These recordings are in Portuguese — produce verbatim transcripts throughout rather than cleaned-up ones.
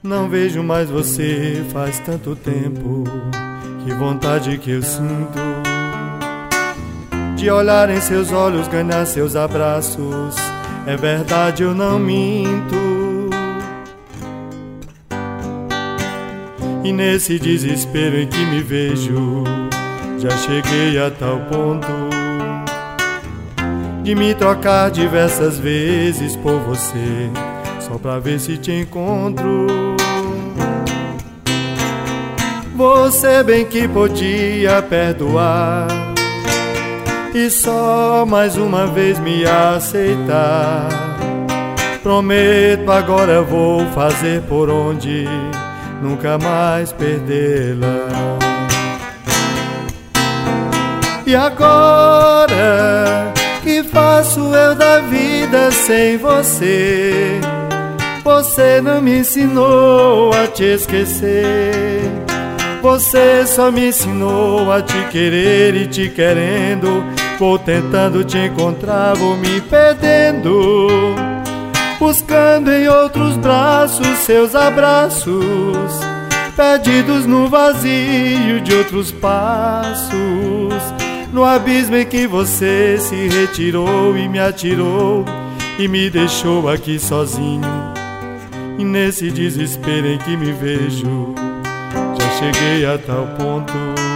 Não vejo mais você faz tanto tempo. Que vontade que eu sinto de olhar em seus olhos, ganhar seus abraços. É verdade, eu não minto. E nesse desespero em que me vejo, já cheguei a tal ponto de me trocar diversas vezes por você, só pra ver se te encontro. Você bem que podia perdoar e só mais uma vez me aceitar. Prometo agora vou fazer por onde nunca mais perdê-la. E agora, que faço eu da vida sem você? Você não me ensinou a te esquecer. Você só me ensinou a te querer, e te querendo vou tentando te encontrar, vou me perdendo, buscando em outros braços seus abraços, perdidos no vazio de outros passos, no abismo em que você se retirou e me atirou e me deixou aqui sozinho. E nesse desespero em que me vejo, já cheguei a tal ponto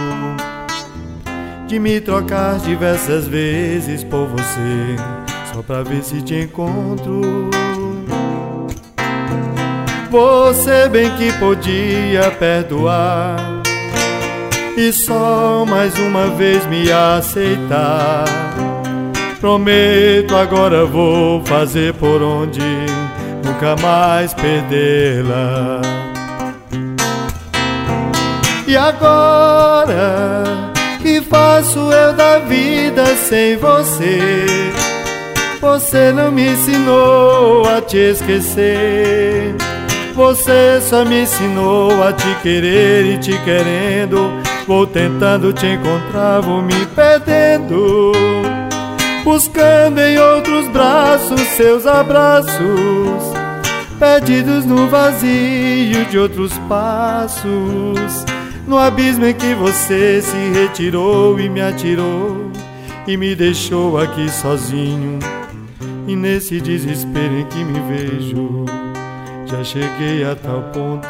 de me trocar diversas vezes por você, só pra ver se te encontro. Você bem que podia perdoar e só mais uma vez me aceitar. Prometo agora vou fazer por onde nunca mais perdê-la. E agora, que faço eu da vida sem você? Você não me ensinou a te esquecer. Você só me ensinou a te querer, e te querendo vou tentando te encontrar, vou me perdendo, buscando em outros braços seus abraços, perdidos no vazio de outros passos, no abismo em que você se retirou e me atirou e me deixou aqui sozinho. E nesse desespero em que me vejo, já cheguei a tal ponto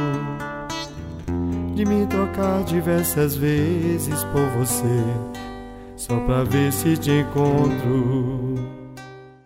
de me trocar diversas vezes por você, só pra ver se te encontro.